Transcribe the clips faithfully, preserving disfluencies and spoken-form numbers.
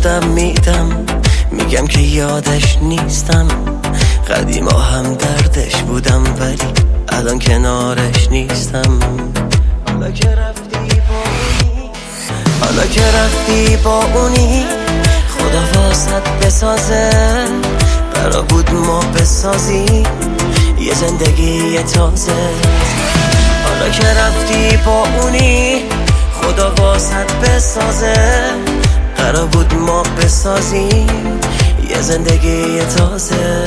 بازم میدم، میگم که یادش نیستم. قدیما هم دردش بودم ولی الان کنارش نیستم. حالا که رفتی با اونی حالا که رفتی با اونی خدا واسط بسازه. قرار بود ما بسازیم یه زندگی تازه. حالا که رفتی با اونی خدا واسط بسازه. قرار بود ما بسازیم یه زندگی تازه.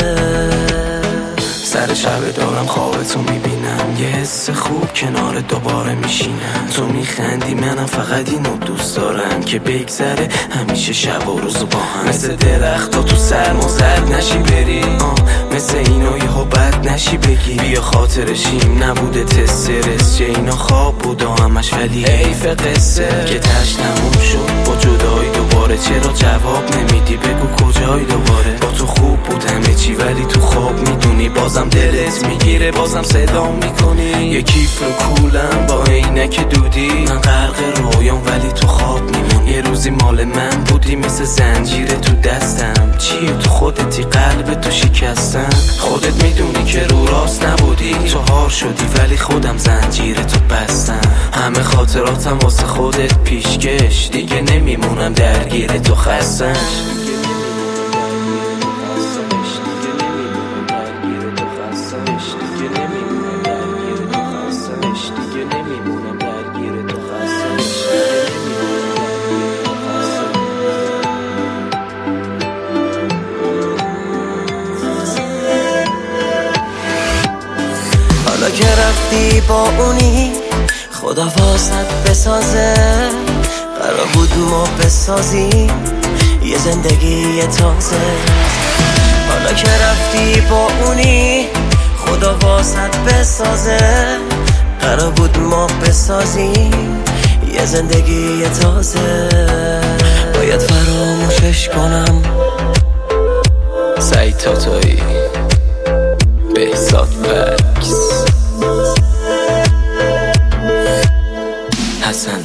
سر شب دارم خوابتو میبینم، یه حس خوب کنار دوباره میشینم. تو میخندی منم فقط اینو دوست دارم که بگذره همیشه شب و روزو با هم. مثل درختا تو سرما زرد نشی بری، آه مثل اینو یهو بد نشی بگی بیا خاطرشیم نبوده تسترس. چه اینا خواب بود و همش ولی حیف قصه که تش تموم شد با جدایی دوباره. چرا جواب نمیدی بگو کجایی دوباره؟ با تو خوب بود همه چی ولی تو خواب میدونی بازم دلت میگیره بازم صدا میکنی. یه کیف رو کولم با عینک دودی، من غرق رویام ولی تو خواب میمونی. یه روزی مال من بودی مثل زنجیره تو دستم. چیه تو خودتی قلب تو شکستم. خودت میدونی که رو راست نبودی، تو هار شدی ولی خودم زنجیره تو بستم. همه خاطراتم واسه خودت پیشکش، دیگه نمیمونم درگیر تو خستم. حالا که رفتی با اونی خدا واسط بسازه. قرار بود ما بسازیم یه زندگی تازه. حالا که رفتی با اونی خدا واسط بسازه. قرار بود ما بسازیم یه زندگی تازه. باید فراموشش کنم. سعید تاتایی، بهزاد وکس، حسن